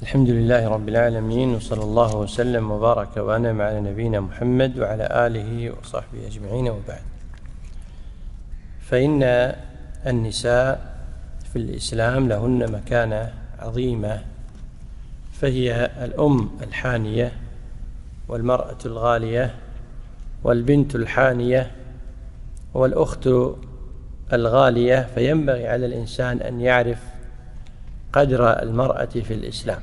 الحمد لله رب العالمين، وصلى الله وسلم وبارك وأنعم على نبينا محمد وعلى آله وصحبه أجمعين، وبعد. فإن النساء في الإسلام لهن مكانة عظيمة، فهي الأم الحانية والمرأة الغالية والبنت الحانية والأخت الغالية، فينبغي على الإنسان أن يعرف قدر المرأة في الإسلام.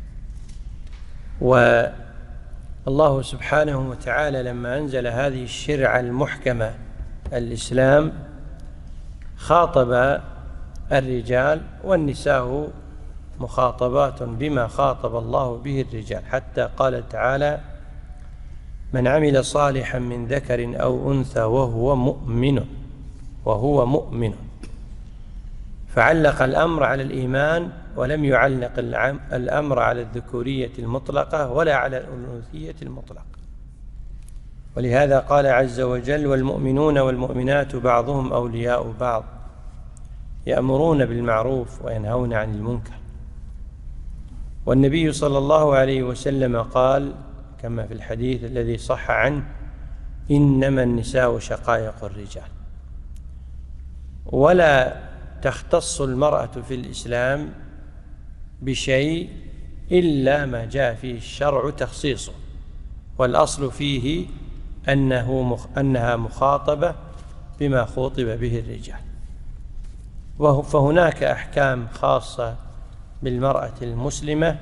والله سبحانه وتعالى لما أنزل هذه الشريعة المحكمة الإسلام خاطب الرجال، والنساء مخاطبات بما خاطب الله به الرجال، حتى قال تعالى: من عمل صالحا من ذكر أو أنثى وهو مؤمن. فعلق الأمر على الإيمان، ولم يعلق الأمر على الذكورية المطلقة ولا على الأنوثية المطلقة. ولهذا قال عز وجل: والمؤمنون والمؤمنات بعضهم أولياء بعض يأمرون بالمعروف وينهون عن المنكر. والنبي صلى الله عليه وسلم قال كما في الحديث الذي صح عنه: إنما النساء شقائق الرجال. ولا تختص المرأة في الإسلام بشيء إلا ما جاء فيه الشرع تخصيصه، والأصل فيه أنها مخاطبة بما خوطب به الرجال. فهناك أحكام خاصة بالمرأة المسلمة،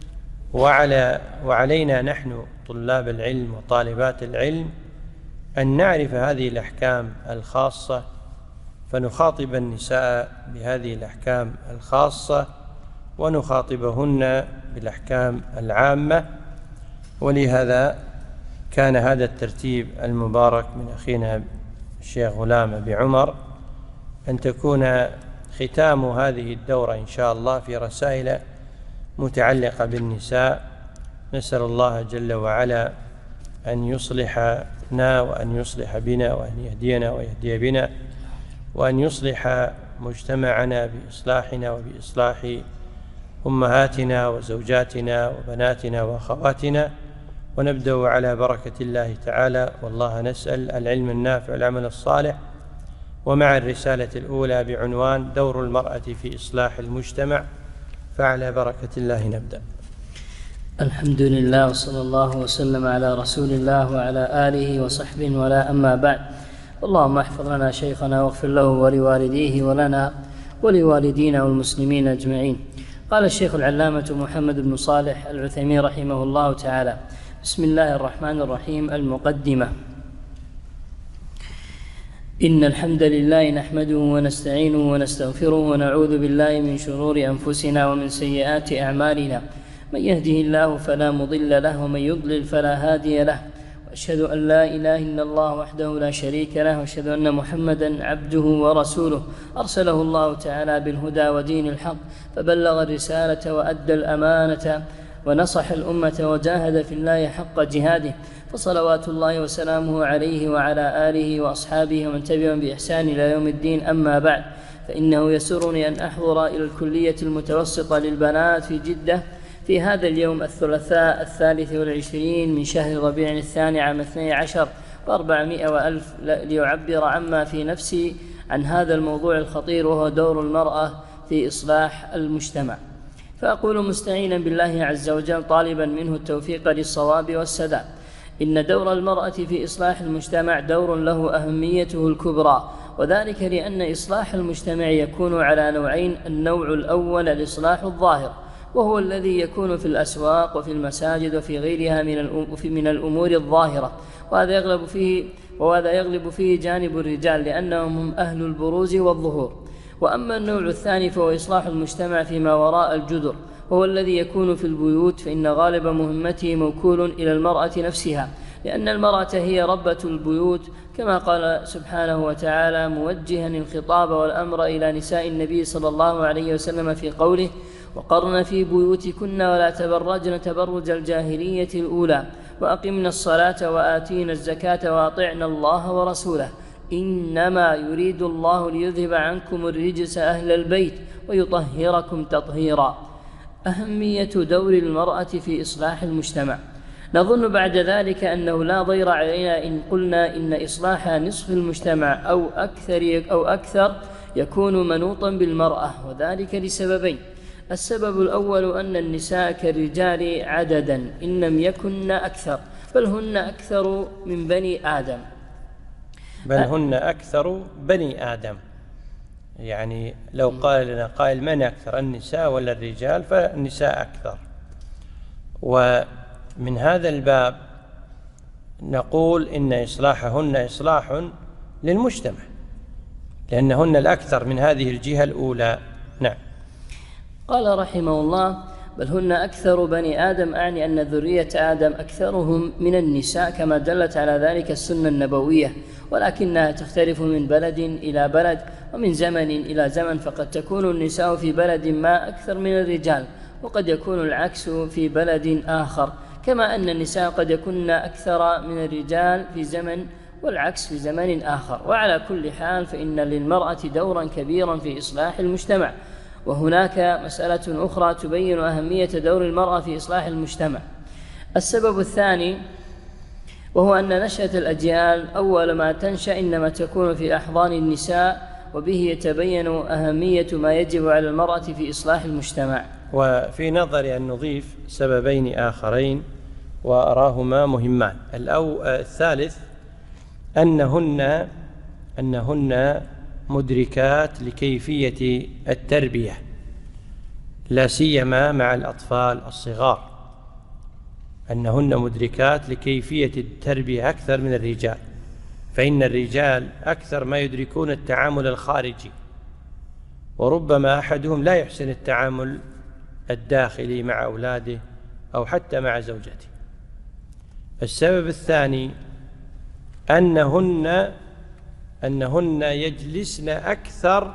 وعلينا نحن طلاب العلم وطالبات العلم أن نعرف هذه الأحكام الخاصة، فنخاطب النساء بهذه الأحكام الخاصة ونخاطبهن بالأحكام العامة. ولهذا كان هذا الترتيب المبارك من أخينا الشيخ غلام أبي عمر أن تكون ختام هذه الدورة إن شاء الله في رسائل متعلقة بالنساء. نسأل الله جل وعلا أن يصلحنا وأن يصلح بنا وأن يهدينا ويهدي بنا، وأن يصلح مجتمعنا بإصلاحنا وبإصلاح أمهاتنا وزوجاتنا وبناتنا وأخواتنا. ونبدأ على بركة الله تعالى، والله نسأل العلم النافع والعمل الصالح، ومع الرسالة الأولى بعنوان دور المرأة في إصلاح المجتمع، فعلى بركة الله نبدأ. الحمد لله، وصلى الله وسلم على رسول الله وعلى آله وصحبه، ولا أما بعد. اللهم احفظ لنا شيخنا واغفر له ولوالديه ولنا ولوالدينا والمسلمين أجمعين. قال الشيخ العلامة محمد بن صالح العثيمين رحمه الله تعالى: بسم الله الرحمن الرحيم. المقدمة. إن الحمد لله نحمده ونستعينه ونستغفره ونعوذ بالله من شرور أنفسنا ومن سيئات أعمالنا، من يهده الله فلا مضل له ومن يضلل فلا هادي له، وأشهد أن لا إله إلا الله وحده لا شريك له، وأشهد أن محمدا عبده ورسوله أرسله الله تعالى بالهدى ودين الحق، فبلغ الرسالة وأدى الأمانة ونصح الأمة وجاهد في الله حق جهاده، فصلوات الله وسلامه عليه وعلى آله وأصحابه ومن تبعهم بإحسان إلى يوم الدين. أما بعد، فإنه يسرني أن أحضر إلى الكلية المتوسطة للبنات في جدة في هذا اليوم الثلاثاء 23 من شهر ربيع الثاني عام 12 و400 ليعبر عما في نفسي عن هذا الموضوع الخطير، وهو دور المرأة في إصلاح المجتمع. فأقول مستعينا بالله عز وجل طالبا منه التوفيق للصواب والسداد: إن دور المرأة في إصلاح المجتمع دور له أهميته الكبرى، وذلك لأن إصلاح المجتمع يكون على نوعين: النوع الأول الإصلاح الظاهر، وهو الذي يكون في الأسواق وفي المساجد وفي غيرها من الأمور الظاهرة، وهذا يغلب فيه جانب الرجال لأنهم هم أهل البروز والظهور. وأما النوع الثاني فهو إصلاح المجتمع فيما وراء الجدر، وهو الذي يكون في البيوت، فإن غالب مهمته موكول إلى المرأة نفسها، لأن المرأة هي ربة البيوت، كما قال سبحانه وتعالى موجها الخطاب والأمر إلى نساء النبي صلى الله عليه وسلم في قوله: وقرن في بيوتكن ولا تبرجن تبرج الجاهلية الأولى وأقمنا الصلاة وآتينا الزكاة وأطعنا الله ورسوله إنما يريد الله ليذهب عنكم الرجس أهل البيت ويطهركم تطهيرا. أهمية دور المرأة في إصلاح المجتمع. نظن بعد ذلك أنه لا ضير علينا إن قلنا إن إصلاح نصف المجتمع أو أكثر يكون منوطا بالمرأة، وذلك لسببين. السبب الأول أن النساء كالرجال عددا إن لم يكن أكثر، بل هن أكثر من بني آدم، بل هن أكثر بني آدم. يعني لو قال لنا قائل من أكثر، النساء ولا الرجال؟ فالنساء أكثر. ومن هذا الباب نقول إن إصلاحهن إصلاح للمجتمع، لأنهن الأكثر من هذه الجهة الأولى. نعم. قال رحمه الله: بل هن أكثر بني آدم، أعني أن ذرية آدم أكثرهم من النساء كما دلت على ذلك السنة النبوية، ولكنها تختلف من بلد إلى بلد ومن زمن إلى زمن، فقد تكون النساء في بلد ما أكثر من الرجال، وقد يكون العكس في بلد آخر، كما أن النساء قد يكون أكثر من الرجال في زمن والعكس في زمن آخر. وعلى كل حال فإن للمرأة دورا كبيرا في إصلاح المجتمع. وهناك مسألة أخرى تبين أهمية دور المرأة في إصلاح المجتمع. السبب الثاني وهو أن نشأة الأجيال أول ما تنشأ إنما تكون في أحضان النساء، وبه يتبين أهمية ما يجب على المرأة في إصلاح المجتمع. وفي نظري أن نضيف سببين آخرين وأراهما مهمان. الثالث أنهن مدركات لكيفية التربية، لا سيما مع الأطفال الصغار، أنهن مدركات لكيفية التربية أكثر من الرجال، فإن الرجال أكثر ما يدركون التعامل الخارجي، وربما أحدهم لا يحسن التعامل الداخلي مع أولاده أو حتى مع زوجته. السبب الثاني أنهن يجلسن أكثر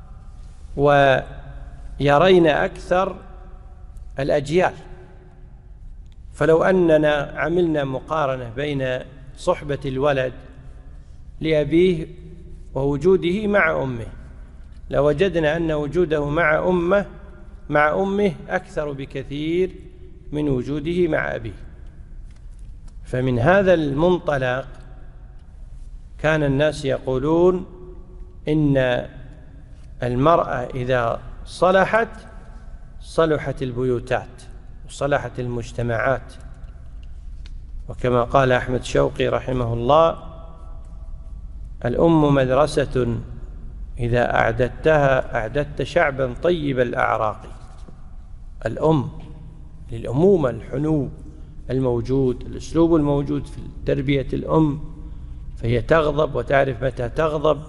ويرين أكثر الأجيال. فلو أننا عملنا مقارنة بين صحبة الولد لأبيه ووجوده مع أمه، لوجدنا أن وجوده مع أمه أكثر بكثير من وجوده مع أبيه. فمن هذا المنطلق كان الناس يقولون إن المرأة إذا صلحت البيوتات وصلحت المجتمعات. وكما قال أحمد شوقي رحمه الله: الأم مدرسة إذا أعددت شعبا طيب الأعراق. الأم للأمومة، الحنو الموجود، الأسلوب الموجود في تربية الأم، فهي تغضب وتعرف متى تغضب،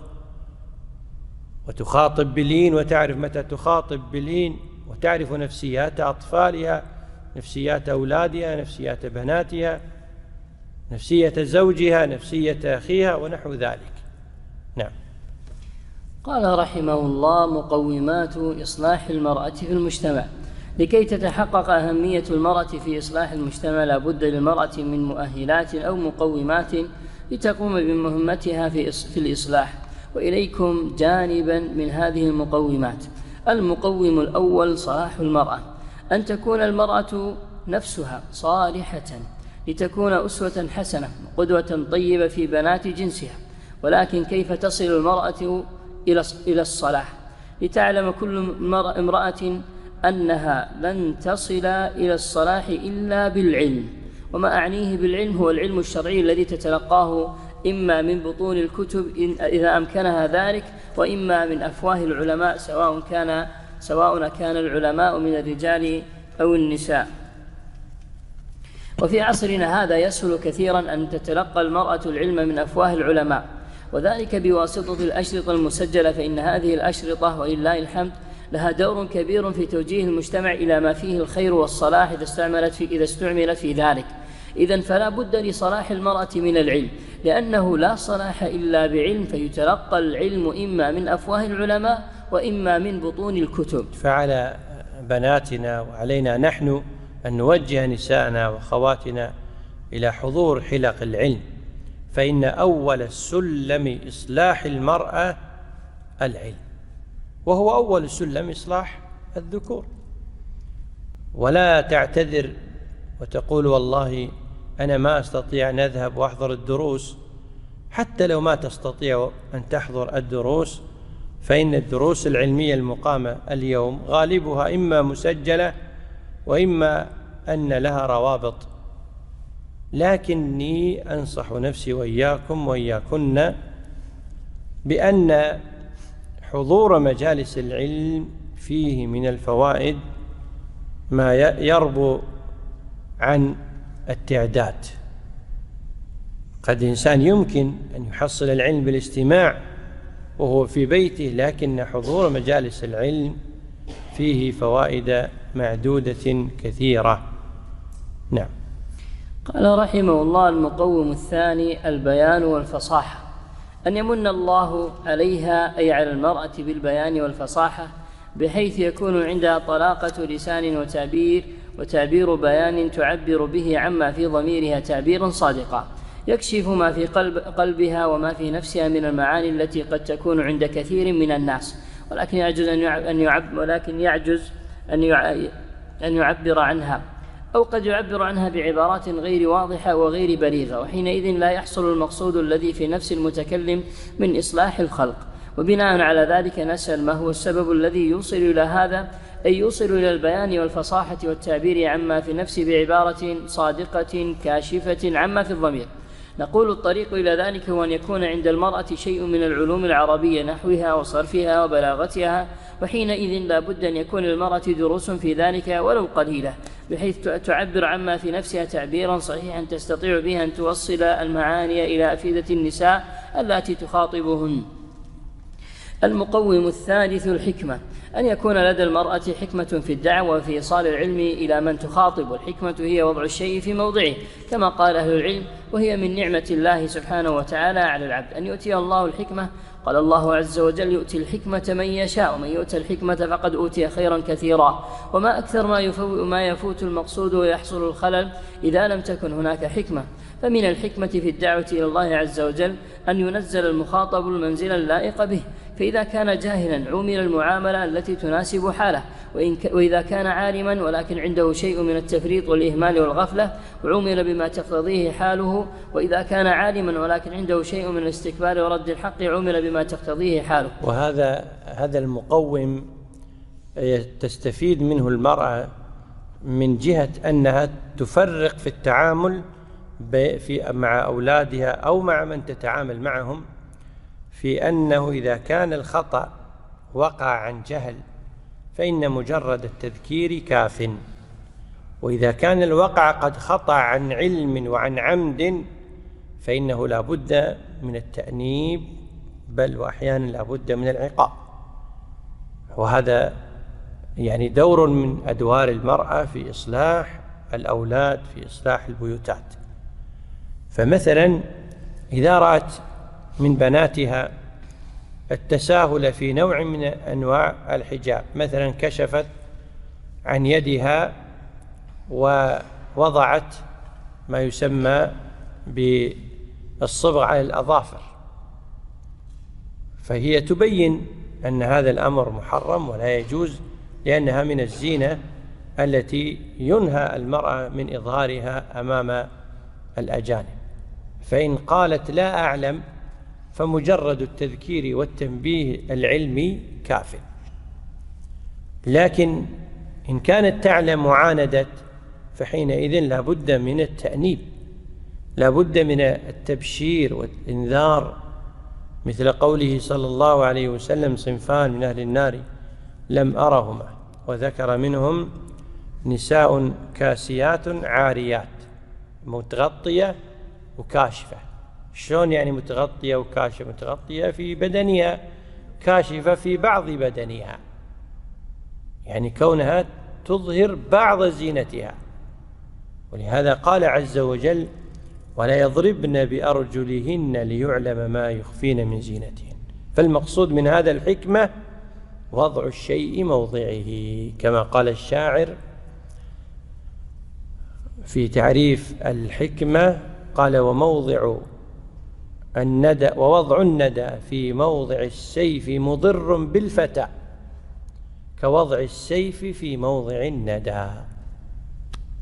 وتخاطب بلين وتعرف متى تخاطب بلين، وتعرف نفسيات أطفالها، نفسيات أولادها، نفسيات بناتها، نفسية زوجها، نفسية أخيها، ونحو ذلك. نعم. قال رحمه الله: مقومات إصلاح المرأة في المجتمع. لكي تتحقق أهمية المرأة في إصلاح المجتمع لا بد للمرأة من مؤهلات أو مقومات لتقوم بمهمتها في الإصلاح، وإليكم جانبا من هذه المقومات. المقوم الأول صلاح المرأة، أن تكون المرأة نفسها صالحة لتكون أسوة حسنة قدوة طيبة في بنات جنسها. ولكن كيف تصل المرأة إلى الصلاح؟ لتعلم كل امرأة أنها لن تصل إلى الصلاح إلا بالعلم، وما أعنيه بالعلم هو العلم الشرعي الذي تتلقاه إما من بطون الكتب إذا أمكنها ذلك، وإما من أفواه العلماء، سواء كان العلماء من الرجال أو النساء. وفي عصرنا هذا يسهل كثيرا أن تتلقى المرأة العلم من أفواه العلماء، وذلك بواسطة الأشرطة المسجلة، فإن هذه الأشرطة ولله الحمد لها دور كبير في توجيه المجتمع إلى ما فيه الخير والصلاح إذا استعملت في ذلك. إذن فلا بد لصلاح المرأة من العلم، لأنه لا صلاح إلا بعلم، فيتلقى العلم إما من أفواه العلماء وإما من بطون الكتب. فعلى بناتنا وعلينا نحن أن نوجه نساءنا وخواتنا إلى حضور حلق العلم، فإن أول السلم إصلاح المرأة العلم، وهو أول سلم إصلاح الذكور. ولا تعتذر وتقول والله أنا ما أستطيع أن أذهب وأحضر الدروس. حتى لو ما تستطيع أن تحضر الدروس فإن الدروس العلمية المقامة اليوم غالبها إما مسجلة وإما أن لها روابط. لكني أنصح نفسي وإياكم وإياكن بأن حضور مجالس العلم فيه من الفوائد ما يربو عن التعداد. قد إنسان يمكن أن يحصل العلم بالاستماع وهو في بيته، لكن حضور مجالس العلم فيه فوائد معدودة كثيرة. نعم. قال رحمه الله: المقوم الثاني البيان والفصاحة، أن يمن الله عليها أي على المرأة بالبيان والفصاحة، بحيث يكون عندها طلاقة لسان وتعبير بيان تعبر به عما في ضميرها تعبيرا صادقا يكشف ما في قلبها وما في نفسها من المعاني التي قد تكون عند كثير من الناس، ولكن يعجز أن يعبر عنها، أو قد يعبر عنها بعبارات غير واضحة وغير بليغة، وحينئذ لا يحصل المقصود الذي في نفس المتكلم من إصلاح الخلق. وبناء على ذلك نسأل: ما هو السبب الذي يوصل إلى هذا، أي يوصل إلى البيان والفصاحة والتعبير عما في النفس بعبارة صادقة كاشفة عما في الضمير؟ نقول: الطريق إلى ذلك هو أن يكون عند المرأة شيء من العلوم العربية نحوها وصرفها وبلاغتها، وحينئذ لا بد أن يكون للمرأة دروس في ذلك ولو قليلة، بحيث تعبر عما في نفسها تعبيرا صحيحا تستطيع به أن توصل المعاني إلى أفئدة النساء التي تخاطبهن. المقوم الثالث الحكمة، أن يكون لدى المرأة حكمة في الدعوة وفي إيصال العلم إلى من تخاطب، والحكمة هي وضع الشيء في موضعه كما قال أهل العلم، وهي من نعمة الله سبحانه وتعالى على العبد أن يؤتي الله الحكمة. قال الله عز وجل: يؤتي الحكمة من يشاء، ومن يؤتى الحكمة فقد أوتي خيرا كثيرا. وما أكثر ما يفوت المقصود ويحصل الخلل إذا لم تكن هناك حكمة. فمن الحكمة في الدعوة إلى الله عز وجل أن ينزل المخاطب المنزل اللائق به، فإذا كان جاهلا عُمل المعاملة التي تناسب حاله، وإذا كان عالما ولكن عنده شيء من التفريط والإهمال والغفلة عُمل بما تقتضيه حاله، وإذا كان عالما ولكن عنده شيء من الاستكبار ورد الحق عُمل بما تقتضيه حاله. وهذا المقوم تستفيد منه المرأة من جهة أنها تفرق في التعامل مع أولادها أو مع من تتعامل معهم، في أنه إذا كان الخطأ وقع عن جهل فإن مجرد التذكير كاف، وإذا كان الوقع قد خطأ عن علم وعن عمد فإنه لا بد من التأنيب، بل وأحيانا لا بد من العقاب. وهذا يعني دور من أدوار المرأة في إصلاح الأولاد، في إصلاح البيوتات. فمثلا إذا رأت من بناتها التساهل في نوع من أنواع الحجاب، مثلا كشفت عن يدها ووضعت ما يسمى بالصبغ على الأظافر، فهي تبين أن هذا الأمر محرم ولا يجوز، لأنها من الزينة التي ينهى المرأة من إظهارها أمام الأجانب. فإن قالت لا أعلم فمجرد التذكير والتنبيه العلمي كاف. لكن إن كانت تعلم وعاندت فحينئذ لا بد من التأنيب، لا بد من التبشير والإنذار، مثل قوله صلى الله عليه وسلم: صنفان من أهل النار لم أرهما، وذكر منهم نساء كاسيات عاريات، متغطية وكاشفة. شلون يعني متغطية وكاشفة؟ متغطية في بدنها، كاشفة في بعض بدنها، يعني كونها تظهر بعض زينتها. ولهذا قال عز وجل: ولا يضربن بأرجلهن ليعلم ما يخفين من زينتهن. فالمقصود من هذا الحكمة وضع الشيء موضعه، كما قال الشاعر في تعريف الحكمة، قال: ووضع الندى في موضع السيف مضر بالفتى، كوضع السيف في موضع الندى.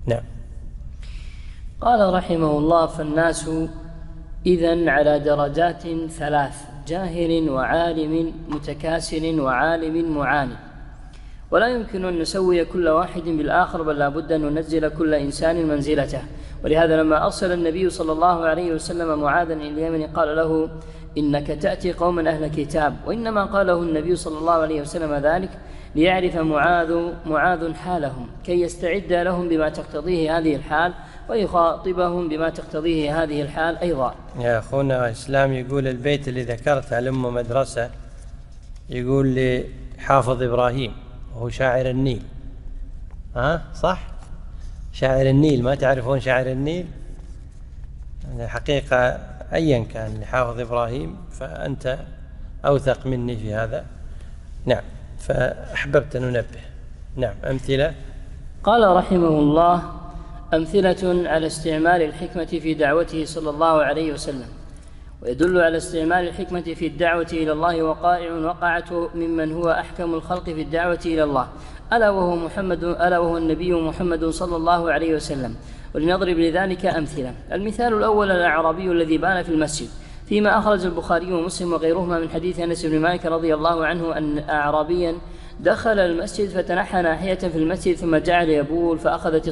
نعم. قال رحمه الله: فالناس إذن على درجات ثلاث: جاهل وعالم متكاسل وعالم معاند، ولا يمكن أن نسوي كل واحد بالآخر، بل لا بد أن ننزل كل إنسان منزلته. ولهذا لما أرسل النبي صلى الله عليه وسلم معاذا إلى اليمن قال له: إنك تأتي قوما أهل كتاب. وإنما قاله النبي صلى الله عليه وسلم ذلك ليعرف معاذ حالهم، كي يستعد لهم بما تقتضيه هذه الحال، ويخاطبهم بما تقتضيه هذه الحال أيضا. يا أخونا إسلام يقول البيت اللي ذكرته لأمه مدرسة، يقول لي حافظ إبراهيم وهو شاعر النيل. صح؟ شاعر النيل، ما تعرفون شاعر النيل؟ الحقيقة أيا كان لحافظ إبراهيم فأنت أوثق مني في هذا. نعم، فأحببت أن ننبه. نعم، أمثلة. قال رحمه الله: أمثلة على استعمال الحكمة في دعوته صلى الله عليه وسلم. ويدل على استعمال الحكمة في الدعوة إلى الله وقائع وقعته ممن هو أحكم الخلق في الدعوة إلى الله، ألا وهو النبي محمد صلى الله عليه وسلم. ولنضرب لذلك أمثلة. المثال الأول: الأعرابي الذي بال في المسجد، فيما أخرج البخاري ومسلم وغيرهما من حديث أنس بن مالك رضي الله عنه أن أعرابيا دخل المسجد فتنحى ناحية في المسجد ثم جعل يبول، فأخذت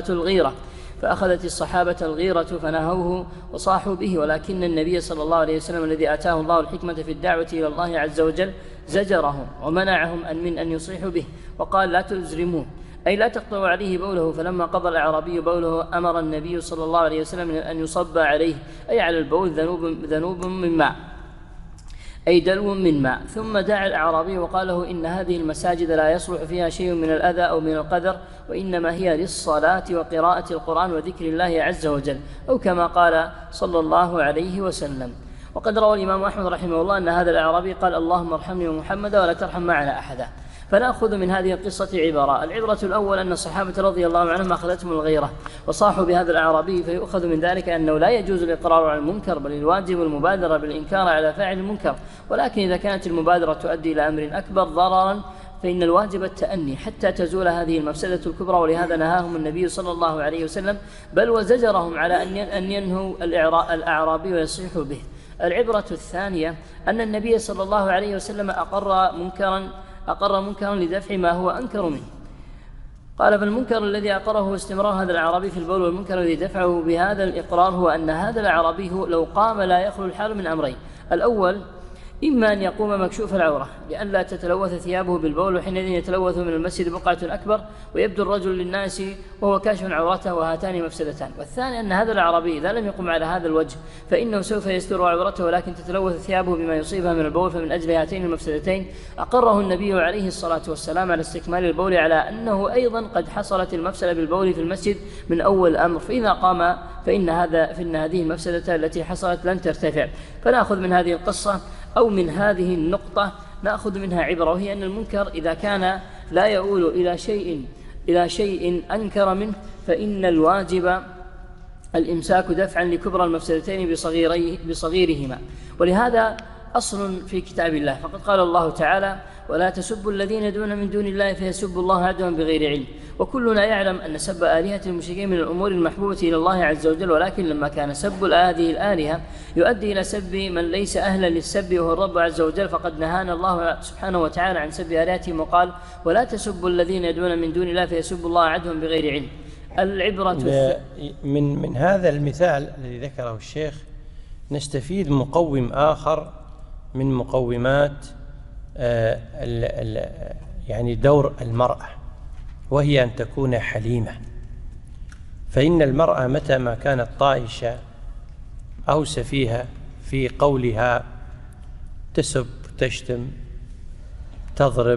الصحابة الغيرة فنهوه وصاحوا به، ولكن النبي صلى الله عليه وسلم الذي آتاه الله الحكمة في الدعوة إلى الله عز وجل زجرهم ومنعهم من أن يصيحوا به، وقال: لا تزرموه، أي لا تقطعوا عليه بوله. فلما قضى الأعرابي بوله أمر النبي صلى الله عليه وسلم أن يصب عليه، أي على البول، ذنوب من ماء، أي دلو من ماء. ثم دعا الأعرابي وقال له: إن هذه المساجد لا يصلح فيها شيء من الأذى أو من القدر، وإنما هي للصلاة وقراءة القرآن وذكر الله عز وجل، أو كما قال صلى الله عليه وسلم. وقد روى الإمام أحمد رحمه الله أن هذا الأعرابي قال: اللهم ارحمني ومحمدا ولا ترحم معنا أحدا. فنأخذ من هذه القصة عبارة: العبرة الأول أن الصحابة رضي الله عنهم أخذتهم الغيرة وصاحوا بهذا الأعرابي، فيؤخذ من ذلك أنه لا يجوز الإقرار على المنكر، بل الواجب المبادرة بالإنكار على فاعل المنكر. ولكن إذا كانت المبادرة تؤدي إلى أمر أكبر ضررا فإن الواجب التأني حتى تزول هذه المفسدة الكبرى، ولهذا نهاهم النبي صلى الله عليه وسلم، بل وزجرهم على أن ينهوا الأعرابي ويصيحوا به. العبرة الثانية أن النبي صلى الله عليه وسلم أقر منكرا لدفع ما هو أنكر منه. قال: فالمنكر الذي أقره هو استمرار هذا الأعرابي في البول، والمنكر الذي دفعه بهذا الإقرار هو أن هذا الأعرابي لو قام لا يخلو الحال من أمرين: الأول إما أن يقوم مكشوف العورة لئلا تتلوث ثيابه بالبول، وحينئذ يتلوث من المسجد بقعة أكبر ويبدو الرجل للناس وهو كاشف عورته، وهاتان مفسدتان. والثاني أن هذا الأعرابي إذا لم يقم على هذا الوجه فإنه سوف يستر عورته، ولكن تتلوث ثيابه بما يصيبها من البول. فمن أجل هاتين المفسدتين أقره النبي عليه الصلاة والسلام على استكمال البول، على أنه أيضا قد حصلت المفسدة بالبول في المسجد من أول الأمر، فإذا قام فإن هذه المفسدة التي حصلت لن ترتفع. فنأخذ من هذه القصة أو من هذه النقطة نأخذ منها عبرة، وهي أن المنكر إذا كان لا يؤول إلى شيء أنكر منه فإن الواجب الإمساك دفعا لكبرى المفسدتين بصغيرهما. ولهذا أصل في كتاب الله، فقد قال الله تعالى: ولا تسبوا الذين يدعون من دون الله فيسبوا الله عدوا بغير علم. وكلنا يعلم أن سب آلهة المشركين من الأمور المحبوبة إلى الله عز وجل، ولكن لما كان سب هذه الآلهة يؤدي إلى سب من ليس أهلا للسب وهو الرب عز وجل، فقد نهانا الله سبحانه وتعالى عن سب آلهتهم وقال: ولا تسبوا الذين يدعون من دون الله فيسبوا الله عدوا بغير علم. العبرة من هذا المثال الذي ذكره الشيخ نستفيد مقوم آخر من مقومات يعني دور المرأة، وهي أن تكون حليمة. فإن المرأة متى ما كانت طائشة أو سفيهة في قولها، تسب، تشتم، تضرب،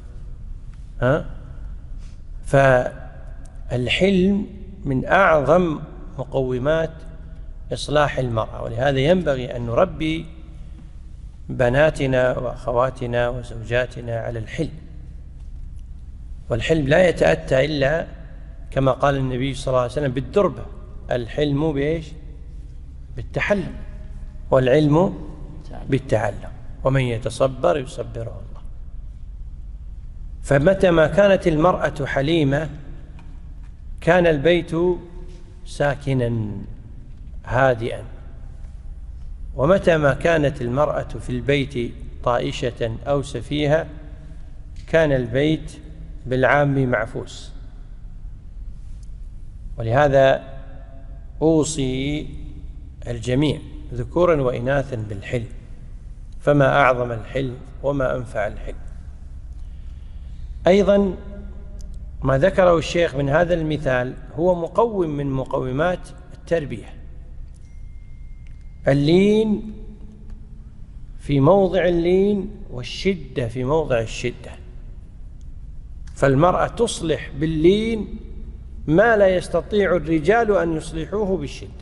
فالحلم من أعظم مقومات إصلاح المرأة. ولهذا ينبغي أن نربي بناتنا وأخواتنا وزوجاتنا على الحلم. والحلم لا يتأتى إلا كما قال النبي صلى الله عليه وسلم بالدربة: الحلم بإيش؟ بالتحلم، والعلم بالتعلم، ومن يتصبر يصبره الله. فمتى ما كانت المرأة حليمة كان البيت ساكنا هادئا، ومتى ما كانت المرأة في البيت طائشة أو سفيهة كان البيت بالعام معفوس. ولهذا أوصي الجميع ذكورا وإناثا بالحلم، فما أعظم الحلم وما أنفع الحلم. أيضا ما ذكره الشيخ من هذا المثال هو مقوم من مقومات التربية. اللين في موضع اللين والشدة في موضع الشدة، فالمرأة تصلح باللين ما لا يستطيع الرجال أن يصلحوه بالشدة.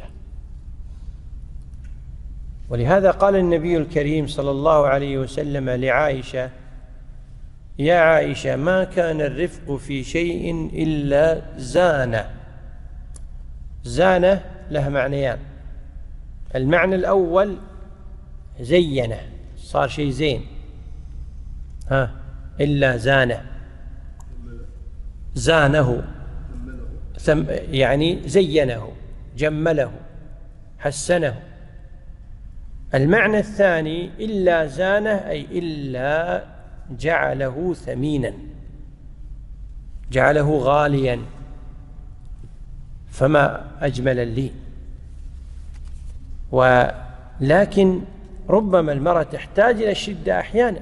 ولهذا قال النبي الكريم صلى الله عليه وسلم لعائشة: يا عائشة، ما كان الرفق في شيء إلا زانه. زانه له معنيان: المعنى الأول زينه، صار شيء زين، إلا زانه، زانه يعني زينه، جمله، حسنه. المعنى الثاني إلا زانه أي إلا جعله ثمينا، جعله غاليا، فما أجمل اللين. ولكن ربما المرأة تحتاج إلى الشدة أحيانا،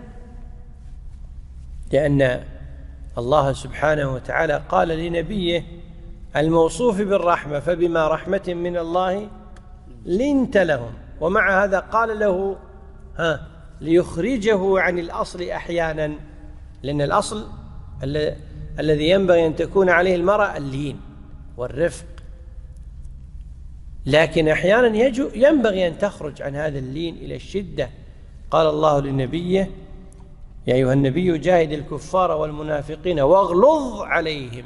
لأن الله سبحانه وتعالى قال لنبيه الموصوف بالرحمة: فبما رحمة من الله لنت لهم. ومع هذا قال له ليخرجه عن الأصل أحيانا، لأن الأصل الذي ينبغي أن تكون عليه المرأة اللين والرفق، لكن أحيانا ينبغي أن تخرج عن هذا اللين إلى الشدة. قال الله لنبيه: يا أيها النبي جاهد الكفار والمنافقين واغلظ عليهم.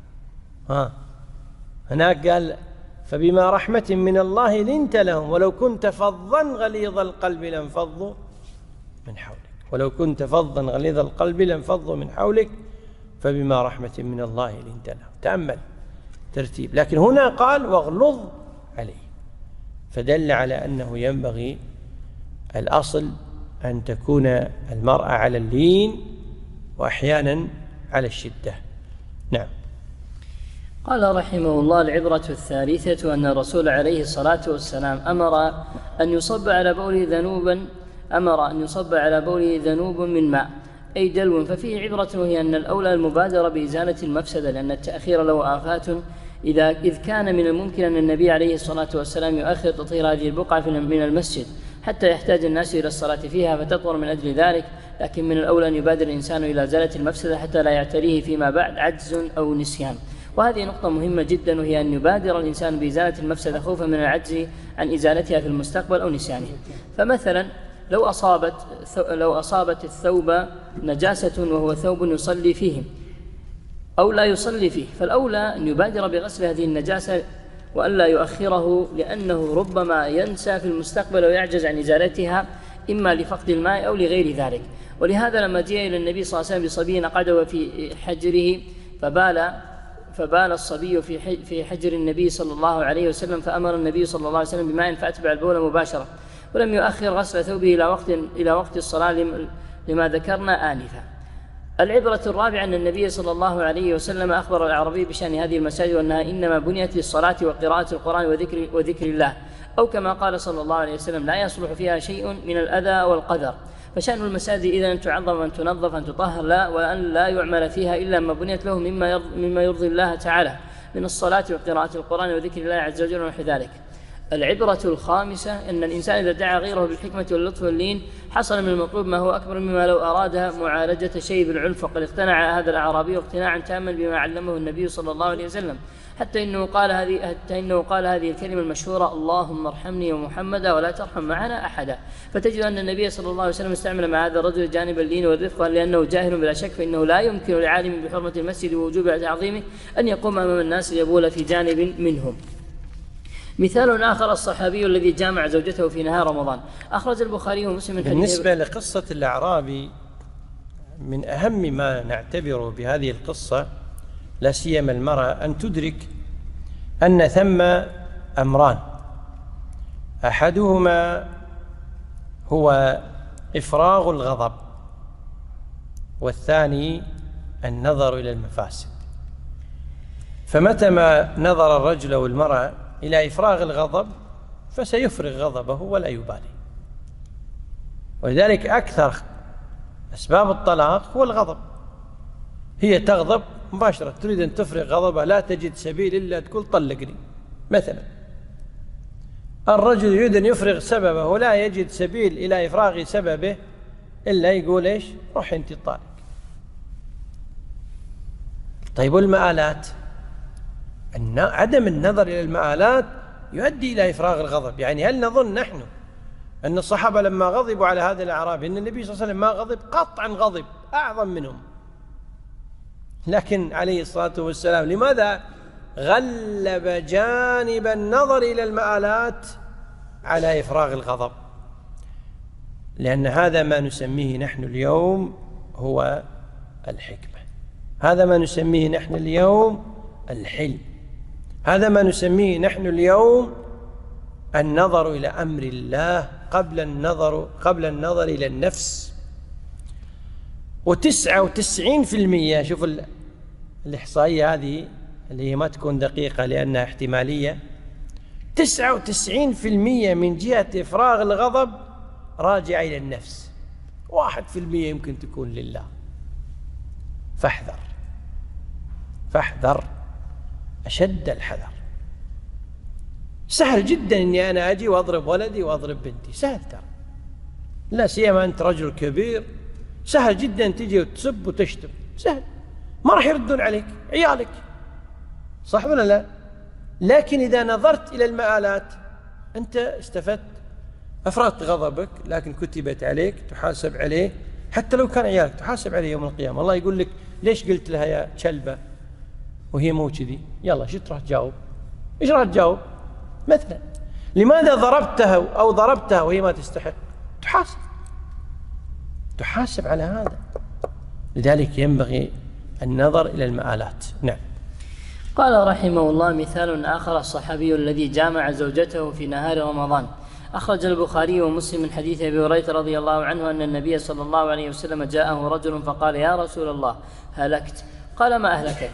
هناك قال: فبما رحمة من الله لنت لهم ولو كنت فظا غليظ القلب لانفضوا من حولك، ولو كنت فظا غليظ القلب لانفضوا من حولك فبما رحمة من الله لنت لهم. تأمل ترتيب، لكن هنا قال واغلظ عليه، فدل على أنه ينبغي الأصل أن تكون المرأة على اللين وأحيانا على الشدة. نعم. قال رحمه الله: العبرة الثالثة أن الرسول عليه الصلاة والسلام أمر أن يصب على بوله ذنوب من ماء، أي دلو، ففيه عبرة، وهي أن الأولى المبادرة بإزالة المفسدة، لأن التأخير له آفات، إذ كان من الممكن أن النبي عليه الصلاة والسلام يؤخر تطهير هذه البقعة من المسجد حتى يحتاج الناس إلى الصلاة فيها فتطهر من أجل ذلك، لكن من الأولى أن يبادر الإنسان إلى إزالة المفسدة حتى لا يعتريه فيما بعد عجز أو نسيان. وهذه نقطة مهمة جدا، وهي أن يبادر الإنسان بإزالة المفسدة خوفا من العجز عن إزالتها في المستقبل أو نسيانها. فمثلا لو أصابت الثوب نجاسة وهو ثوب يصلي فيه أو لا يصلي فيه، فالأولى أن يبادر بغسل هذه النجاسة وألا يؤخره، لأنه ربما ينسى في المستقبل ويعجز عن إزالتها إما لفقد الماء أو لغير ذلك. ولهذا لما جاء إلى النبي صلى الله عليه وسلم بصبي نقده في حجره فبال الصبي في حجر النبي صلى الله عليه وسلم، فأمر النبي صلى الله عليه وسلم بماء فأتبع البول مباشرة، ولم يؤخر غسل ثوبه إلى وقت الصلاة لما ذكرنا آنفا. العبرة الرابعة أن النبي صلى الله عليه وسلم أخبر الأعرابي بشأن هذه المساجد وأنها إنما بنيت للصلاة وقراءة القرآن وذكر الله، أو كما قال صلى الله عليه وسلم: لا يصلح فيها شيء من الأذى والقدر. فشأن المساجد إذا أن تعظم وأن تنظف أن تطهر، لا وأن لا يعمل فيها إلا ما بنيت له مما يرضي الله تعالى من الصلاة وقراءة القرآن وذكر الله عز وجل ونحو ذلك. العبرة الخامسة أن الإنسان إذا دعا غيره بالحكمة واللطف واللين حصل من المطلوب ما هو أكبر مما لو أراد معالجة شيء بالعنف، وقد اقتنع هذا الأعرابي اقتناعا تاما بما علمه النبي صلى الله عليه وسلم، حتى إنه قال هذه الكلمة المشهورة: اللهم ارحمني ومحمدا ولا ترحم معنا أحدا. فتجد أن النبي صلى الله عليه وسلم استعمل مع هذا الرجل جانب اللين والرفق، لأنه جاهل بلا شك، فإنه لا يمكن لعالم بحرمة المسجد ووجوب تعظيمه أن يقوم أمام الناس ليبول في جانب منهم. مثال آخر: الصحابي الذي جامع زوجته في نهار رمضان. أخرج البخاري ومسلم. بالنسبة لقصة الأعرابي، من أهم ما نعتبره بهذه القصة لا سيما المرأة أن تدرك أن ثم أمران: أحدهما هو إفراغ الغضب، والثاني النظر إلى المفاسد. فمتى ما نظر الرجل أو المرأة إلى إفراغ الغضب فسيفرغ غضبه ولا يبالي. ولذلك أكثر أسباب الطلاق هو الغضب. هي تغضب مباشرة، تريد أن تفرغ غضبها، لا تجد سبيل إلا تقول طلقني مثلا. الرجل يريد أن يفرغ سببه ولا يجد سبيل إلى إفراغ سببه إلا يقول إيش؟ روح أنت طالق. طيب والمآلات؟ عدم النظر إلى المآلات يؤدي إلى إفراغ الغضب. يعني هل نظن نحن أن الصحابة لما غضبوا على هذا الأعرابي أن النبي صلى الله عليه وسلم ما غضب؟ قطعا غضب أعظم منهم، لكن عليه الصلاة والسلام لماذا غلب جانب النظر إلى المآلات على إفراغ الغضب؟ لأن هذا ما نسميه نحن اليوم هو الحكمة، هذا ما نسميه نحن اليوم الحلم، هذا ما نسميه نحن اليوم النظر إلى أمر الله قبل النظر إلى النفس. 99% شوف الإحصائية هذه اللي هي ما تكون دقيقة لأنها احتمالية، 99% من جهة إفراغ الغضب راجع إلى النفس، 1% يمكن تكون لله. فاحذر أشد الحذر. سهل جدا أني أنا أجي وأضرب ولدي وأضرب بنتي، سهل ترى، لا سيما أنت رجل كبير، سهل جدا تجي وتسب وتشتم، سهل، ما راح يردون عليك عيالك، صح ولا لا؟ لكن إذا نظرت إلى المآلات أنت استفدت، أفرغت غضبك، لكن كتبت عليك، تحاسب عليه، حتى لو كان عيالك تحاسب عليه يوم القيامة. الله يقول لك ليش قلت لها يا كلبة وهي مو كذي؟ يلا شو راح تجاوب؟ ايش راح تجاوب؟ مثلا لماذا ضربتها أو ضربتها وهي ما تستحق؟ تحاسب على هذا. لذلك ينبغي النظر إلى المآلات. نعم. قال رحمه الله: مثال آخر الصحابي الذي جامع زوجته في نهار رمضان. أخرج البخاري ومسلم من حديث أبي هريرة رضي الله عنه أن النبي صلى الله عليه وسلم جاءه رجل فقال: يا رسول الله هلكت. قال: ما أهلكك؟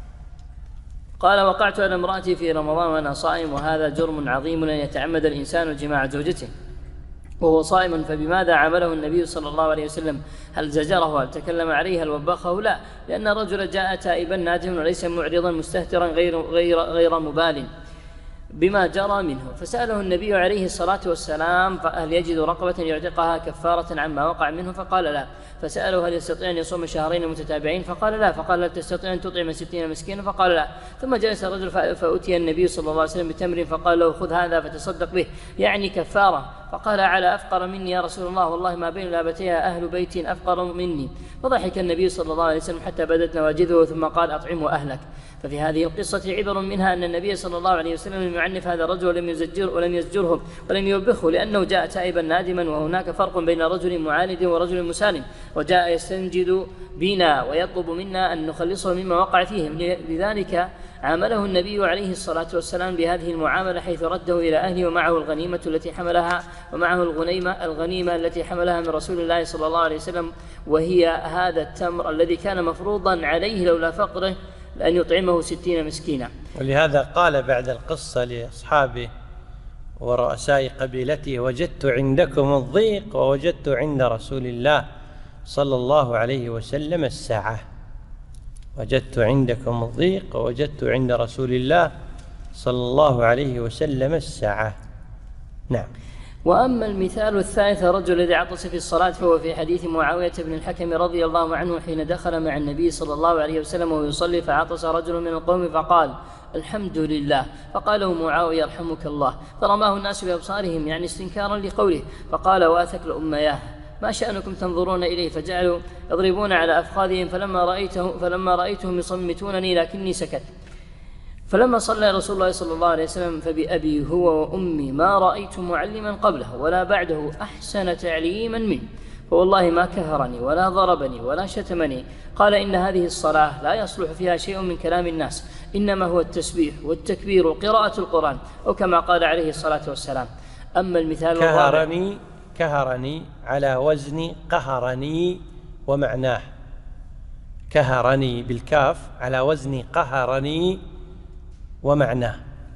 قال: وقعت على امرأتي في رمضان وأنا صائم، وهذا جرم عظيم أن يتعمد الإنسان جماع زوجته وهو صائم، فبماذا عمله النبي صلى الله عليه وسلم؟ هل زجره؟ هل تكلم عليه؟ هل وبخه؟ لا، لأن الرجل جاء تائبا نادما وليس معرضا مستهترا غير مبال بما جرى منه، فسأله النبي عليه الصلاة والسلام: هل يجد رقبة يعتقها كفارة عما وقع منه؟ فقال: لا. فسأله: هل يستطيع أن يصوم شهرين متتابعين؟ فقال: لا. فقال: هل تستطيع أن تطعم 60 مسكينا؟ فقال: لا. ثم جلس الرجل فأتي النبي صلى الله عليه وسلم بتمر فقال له: خذ هذا فتصدق به، يعني كفارة. فقال: على أفقر مني يا رسول الله؟ والله ما بين لابتيها أهل بيت أفقر مني. فضحك النبي صلى الله عليه وسلم حتى بدت نواجذه، ثم قال: أطعمه أهلك. ففي هذه القصة عبر منها أن النبي صلى الله عليه وسلم لم يعنف هذا الرجل ولم يزجره ولم يوبخه، لأنه جاء تائبا نادما، وهناك فرق بين رجل معاند ورجل مسالم، وجاء يستنجد بنا ويطلب منا أن نخلصه مما وقع فيه. لذلك عامله النبي عليه الصلاة والسلام بهذه المعاملة، حيث رده إلى أهله ومعه الغنيمة التي حملها الغنيمة التي حملها من رسول الله صلى الله عليه وسلم، وهي هذا التمر الذي كان مفروضا عليه لولا فقره أن يطعمه 60 مسكينا. ولهذا قال بعد القصة لأصحابه ورؤساء قبيلته: وجدت عندكم الضيق ووجدت عند رسول الله صلى الله عليه وسلم السعة. وجدت عندكم الضيق ووجدت عند رسول الله صلى الله عليه وسلم السعة. نعم. وأما المثال الثالث الرجل الذي عطس في الصلاة، فهو في حديث معاوية بن الحكم رضي الله عنه حين دخل مع النبي صلى الله عليه وسلم ويصلي، فعطس رجل من القوم فقال: الحمد لله. فقال له معاوية: يرحمك الله. فرماه الناس بأبصارهم يعني استنكارا لقوله، فقال: واثك لأمياه، ما شأنكم تنظرون إليه؟ فجعلوا يضربون على أفخاذهم، فلما رأيتهم يصمتونني لكني سكت. فلما صلى رسول الله صلى الله عليه وسلم: فبأبي هو وأمي ما رأيت معلما قبله ولا بعده أحسن تعليما منه. فوالله ما كهرني ولا ضربني ولا شتمني. قال إن هذه الصلاة لا يصلح فيها شيء من كلام الناس، إنما هو التسبيح والتكبير وقراءة القرآن، أو كما قال عليه الصلاة والسلام. أما المثال كهرني على وزن قهرني ومعناه، كهرني بالكاف على وزن قهرني ومعناه،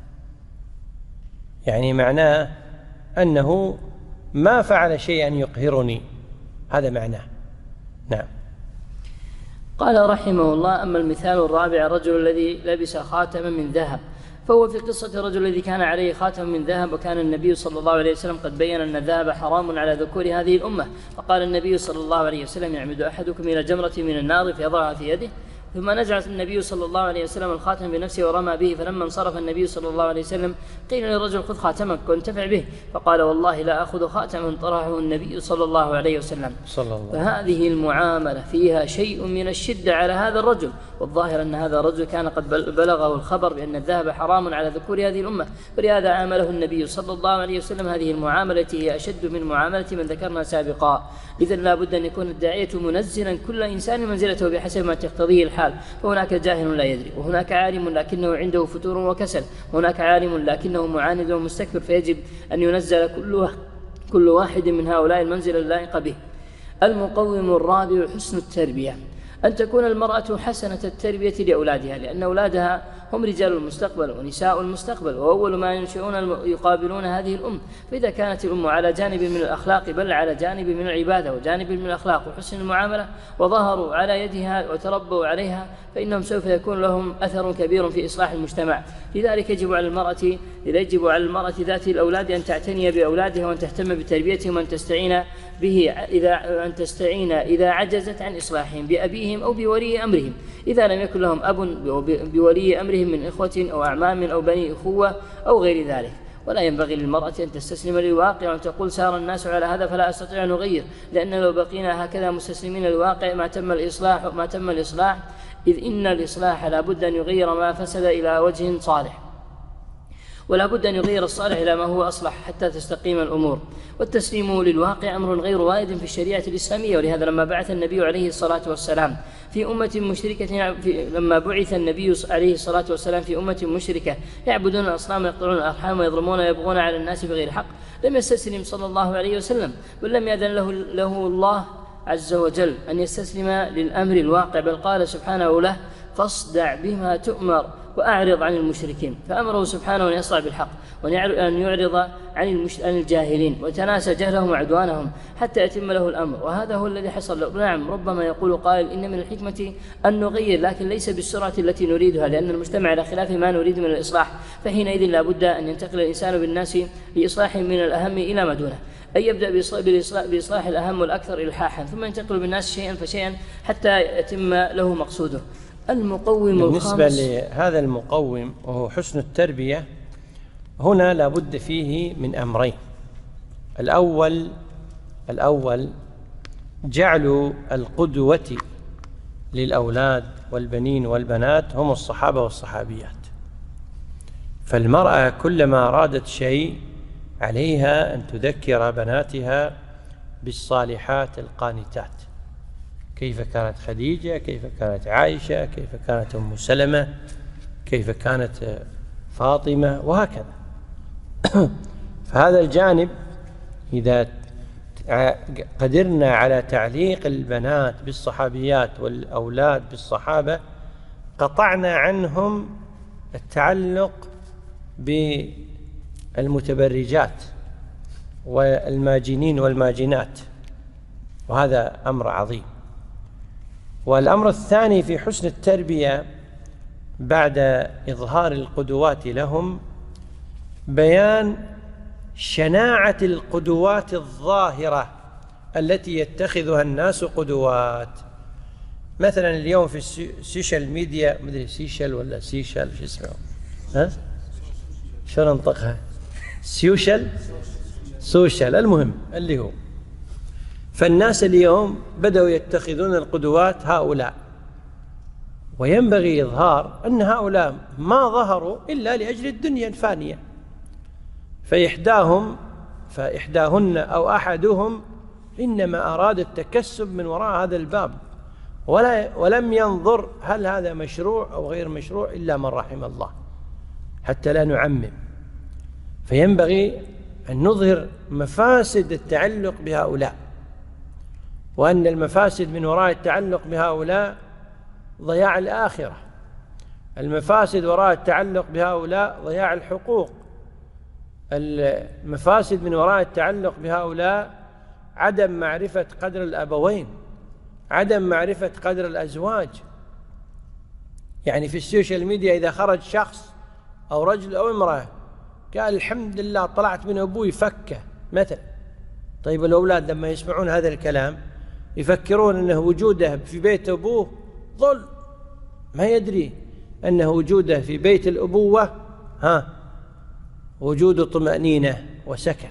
يعني معناه أنه ما فعل شيئا يقهرني، هذا معناه. نعم. قال رحمه الله: أما المثال الرابع الرجل الذي لبس خاتما من ذهب، فهو في قصة الرجل الذي كان عليه خاتم من ذهب، وكان النبي صلى الله عليه وسلم قد بين أن الذهب حرام على ذكور هذه الأمة، فقال النبي صلى الله عليه وسلم: يعمد أحدكم إلى جمرة من النار فيضعها في يده، ثم نزع النبي صلى الله عليه وسلم الخاتم بنفسه ورمى به، فلما انصرف النبي صلى الله عليه وسلم قيل للرجل: خذ خاتمك وانتفع به، فقال: والله لا أخذ خاتما طرحه النبي صلى الله عليه وسلم. فهذه المعاملة فيها شيء من الشدة على هذا الرجل، والظاهر أن هذا الرجل كان قد بلغه الخبر بأن الذهب حرام على ذكور هذه الأمة، فلهذا عامله النبي صلى الله عليه وسلم هذه المعاملة هي أشد من معاملة من ذكرنا سابقا. إذن لا بد أن يكون الداعية منزلا كل إنسان منزلته بحسب ما تقتضيه الحال، فهناك جاهل لا يدري، وهناك عالم لكنه عنده فتور وكسل، وهناك عالم لكنه معاند ومستكبر، فيجب أن ينزل كل واحد من هؤلاء المنزل اللائق به. المقوم الرابع حسن التربية، أن تكون المرأة حسنة التربية لأولادها، لأن أولادها هم رجال المستقبل ونساء المستقبل، وأول ما ينشئون يقابلون هذه الأم، فإذا كانت الأم على جانب من الأخلاق بل على جانب من العبادة وجانب من الأخلاق وحسن المعاملة، وظهروا على يدها وتربوا عليها، فإنهم سوف يكون لهم أثر كبير في إصلاح المجتمع. لذلك يجب على المرأة ذات الأولاد أن تعتني بأولادها، وأن تهتم بتربيتهم، وأن تستعين إذا عجزت عن إصلاحهم بأبيهم أو بولي أمرهم، إذا لم يكن لهم أب بولي أمرهم من إخوة أو أعمام أو بني أخوة أو غير ذلك. ولا ينبغي للمرأة أن تستسلم للواقع وأن تقول: سار الناس على هذا فلا أستطيع أن أغير، لأن لو بقينا هكذا مستسلمين للواقع ما تم الإصلاح، إذ إن الإصلاح لا بد أن يغير ما فسد إلى وجه صالح، ولا بد أن يغير الصالح إلى ما هو أصلح حتى تستقيم الأمور. والتسليم للواقع أمر غير وارد في الشريعة الإسلامية، ولهذا لما بعث النبي عليه الصلاة والسلام في أمة مشركة يعبدون الأصنام ويقتلون الأرحام ويظلمون ويبغون على الناس بغير حق، لم يستسلم صلى الله عليه وسلم، بل لم يأذن له الله عز وجل أن يستسلم للأمر الواقع، بل قال سبحانه له: فاصدع بما تؤمر وأعرض عن المشركين، فأمره سبحانه أن يصدع بالحق وأن يعرض عن الجاهلين ويتناسى جهلهم وعدوانهم حتى يتم له الأمر، وهذا هو الذي حصل له. نعم، ربما يقول قائل: إن من الحكمة أن نغير، لكن ليس بالسرعة التي نريدها، لأن المجتمع على خلاف ما نريد من الإصلاح، فحينئذ لا بد أن ينتقل الإنسان بالناس لإصلاح من الأهم إلى ما دونه، أي يبدأ بإصلاح الأهم والأكثر إلحاحا، ثم ينتقل بالناس شيئا فشيئا حتى يتم له مقصوده. المقوم بالنسبة لهذا المقوم وهو حسن التربية، هنا لا بد فيه من أمرين. الأول جعل القدوة للأولاد والبنين والبنات هم الصحابة والصحابيات، فالمرأة كلما أرادت شيء عليها أن تذكر بناتها بالصالحات القانتات، كيف كانت خديجة، كيف كانت عائشة، كيف كانت أم سلمة، كيف كانت فاطمة، وهكذا. فهذا الجانب إذا قدرنا على تعليق البنات بالصحابيات والأولاد بالصحابة، قطعنا عنهم التعلق بالمتبرجات والماجنين والماجنات، وهذا أمر عظيم. والأمر الثاني في حسن التربية بعد إظهار القدوات لهم بيان شناعة القدوات الظاهرة التي يتخذها الناس قدوات. مثلا اليوم في السوشيال ميديا، مدري سيشل ولا سيشل شو اسمه، شو ننطقها، سوشيال، المهم اللي هو، فالناس اليوم بدأوا يتخذون القدوات هؤلاء، وينبغي إظهار أن هؤلاء ما ظهروا إلا لأجل الدنيا الفانية، فإحداهن أو أحدهم إنما أراد التكسب من وراء هذا الباب، ولم ينظر هل هذا مشروع أو غير مشروع إلا من رحم الله، حتى لا نعمم. فينبغي أن نظهر مفاسد التعلق بهؤلاء، وأن المفاسد من وراء التعلق بهؤلاء ضياع الآخرة، المفاسد وراء التعلق بهؤلاء ضياع الحقوق، المفاسد من وراء التعلق بهؤلاء عدم معرفة قدر الأبوين، عدم معرفة قدر الأزواج. يعني في السوشيال ميديا إذا خرج شخص أو رجل أو امرأة قال الحمد لله طلعت من أبوي فكه مثلا، طيب الأولاد لما يسمعون هذا الكلام يفكرون أنه وجوده في بيت أبوه ظلم، ما يدري أنه وجوده في بيت الأبوة وجود طمأنينة وسكن.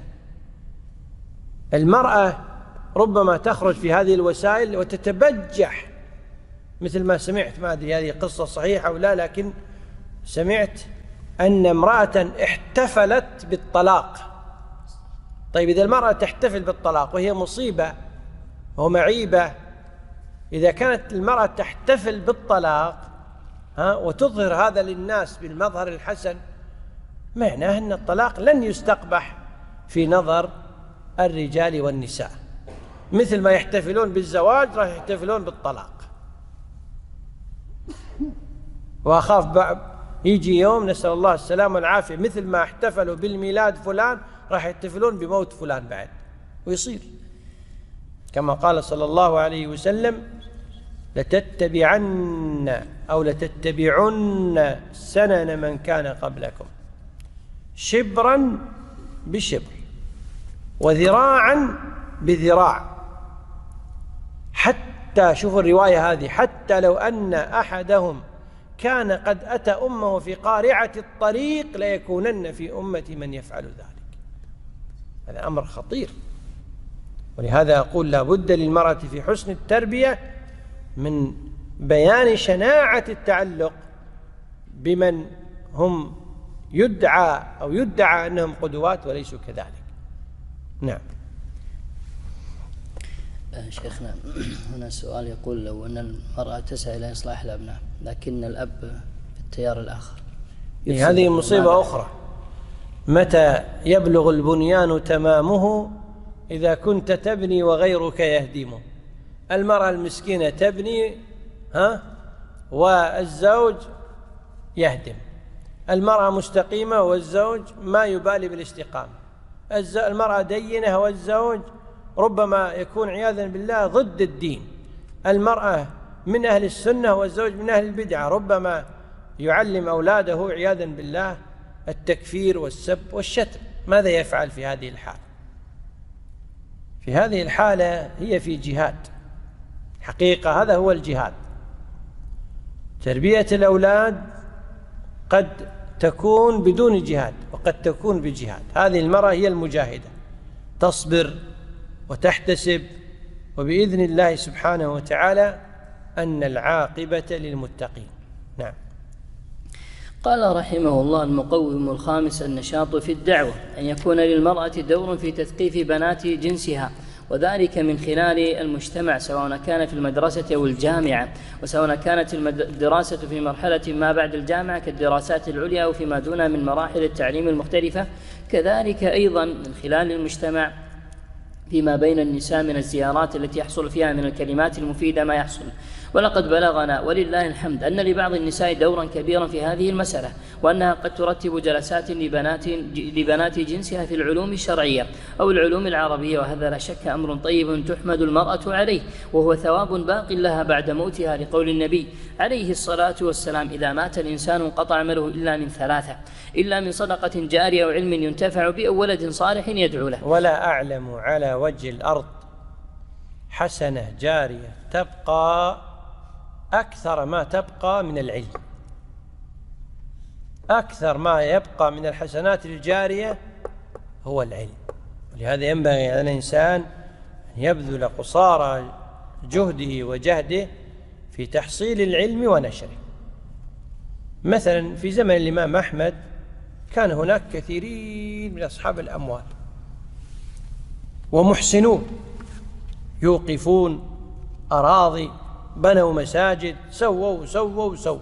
المرأة ربما تخرج في هذه الوسائل وتتبجح، مثل ما سمعت، ما أدري هذه قصة صحيحة أو لا، لكن سمعت أن امرأة احتفلت بالطلاق. طيب إذا المرأة تحتفل بالطلاق وهي مصيبة ومعيبة، إذا كانت المرأة تحتفل بالطلاق وتظهر هذا للناس بالمظهر الحسن، معناه أن الطلاق لن يستقبح في نظر الرجال والنساء، مثل ما يحتفلون بالزواج راح يحتفلون بالطلاق. وأخاف يجي يوم نسأل الله السلامة والعافية مثل ما احتفلوا بالميلاد فلان راح يحتفلون بموت فلان بعد، ويصير كما قال صلى الله عليه وسلم: لتتبعن أو لتتبعن سنن من كان قبلكم شبرا بشبر وذراعا بذراع، حتى شوفوا الرواية هذه، حتى لو أن أحدهم كان قد أتى أمه في قارعة الطريق ليكونن في أمة من يفعل ذلك. هذا أمر خطير، ولهذا أقول لا بد للمرأة في حسن التربية من بيان شناعة التعلق بمن هم يدعى أنهم قدوات وليسوا كذلك. نعم. شيخنا، هنا سؤال يقول: لو أن المرأة تسعى إلى إصلاح الأبناء لكن الأب في التيار الآخر، هذه مصيبة أخرى. متى يبلغ البنيان تمامه إذا كنت تبني وغيرك يهدمه؟ المرأة المسكينة تبني والزوج يهدم، المرأة مستقيمة والزوج ما يبالي بالاستقامة، المرأة دينة والزوج ربما يكون عياذا بالله ضد الدين، المرأة من أهل السنة والزوج من أهل البدعة، ربما يعلم أولاده عياذا بالله التكفير والسب والشتم. ماذا يفعل في هذه الحالة؟ في هذه الحالة هي في جهاد حقيقة، هذا هو الجهاد. تربية الأولاد قد تكون بدون جهاد وقد تكون بجهاد. هذه المرأة هي المجاهدة، تصبر وتحتسب، وبإذن الله سبحانه وتعالى أن العاقبة للمتقين. نعم. قال رحمه الله: المقوم الخامس النشاط في الدعوة، أن يكون للمرأة دور في تثقيف بنات جنسها، وذلك من خلال المجتمع، سواء كان في المدرسة أو الجامعة، وسواء كانت الدراسة في مرحلة ما بعد الجامعة كالدراسات العليا أو فيما دونها من مراحل التعليم المختلفة. كذلك أيضا من خلال المجتمع فيما بين النساء من الزيارات التي يحصل فيها من الكلمات المفيدة ما يحصل. ولقد بلغنا ولله الحمد أن لبعض النساء دورا كبيرا في هذه المسألة، وأنها قد ترتب جلسات لبنات جنسها في العلوم الشرعية أو العلوم العربية، وهذا لا شك أمر طيب تحمد المرأة عليه، وهو ثواب باق لها بعد موتها، لقول النبي عليه الصلاة والسلام: إذا مات الإنسان انقطع عمله إلا من ثلاثة: إلا من صدقة جارية أو علم ينتفع به أو ولد صالح يدعو له. ولا أعلم على وجه الأرض حسنة جارية تبقى أكثر ما تبقى من العلم، أكثر ما يبقى من الحسنات الجارية هو العلم. ولهذا ينبغي على الإنسان أن يبذل قصارى جهده وجهده في تحصيل العلم ونشره. مثلا في زمن الإمام أحمد كان هناك كثيرين من أصحاب الأموال ومحسنون، يوقفون أراضي، بنوا مساجد، سووا،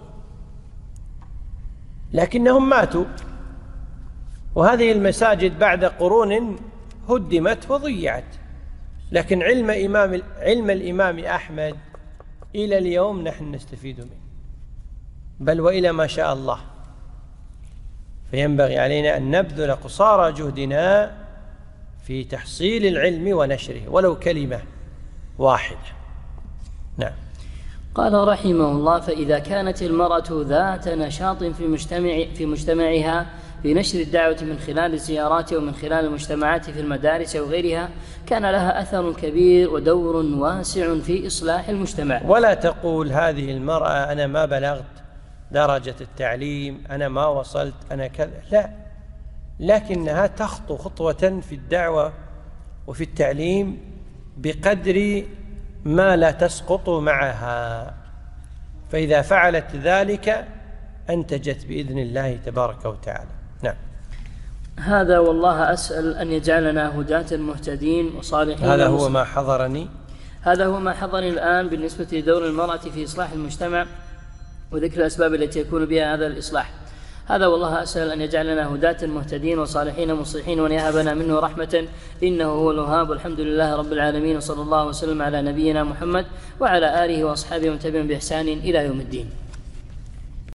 لكنهم ماتوا، وهذه المساجد بعد قرون هدمت وضيعت. لكن علم الإمام أحمد إلى اليوم نحن نستفيد منه، بل وإلى ما شاء الله. فينبغي علينا أن نبذل قصارى جهدنا في تحصيل العلم ونشره ولو كلمة واحدة. نعم. قال رحمه الله: فإذا كانت المرأة ذات نشاط في مجتمعها في نشر الدعوة من خلال الزيارات ومن خلال المجتمعات في المدارس وغيرها، كان لها أثر كبير ودور واسع في إصلاح المجتمع. ولا تقول هذه المرأة أنا ما بلغت درجة التعليم، أنا ما وصلت، أنا كذا، لا، لكنها تخطو خطوة في الدعوة وفي التعليم بقدر ما لا تسقط معها، فإذا فعلت ذلك أنتجت بإذن الله تبارك وتعالى. نعم. هذا والله أسأل أن يجعلنا هداة مهتدين وصالحين. هذا هو ما حضرني الآن بالنسبة لدور المرأة في إصلاح المجتمع وذكر الأسباب التي يكون بها هذا الإصلاح. هذا والله أسأل أن يجعلنا هداة مهتدين وصالحين مصلحين، وأن يهبنا منه رحمة إنه هو الوهاب. والحمد لله رب العالمين، وصلى الله وسلم على نبينا محمد وعلى آله وأصحابه ومن تبعهم بإحسان إلى يوم الدين.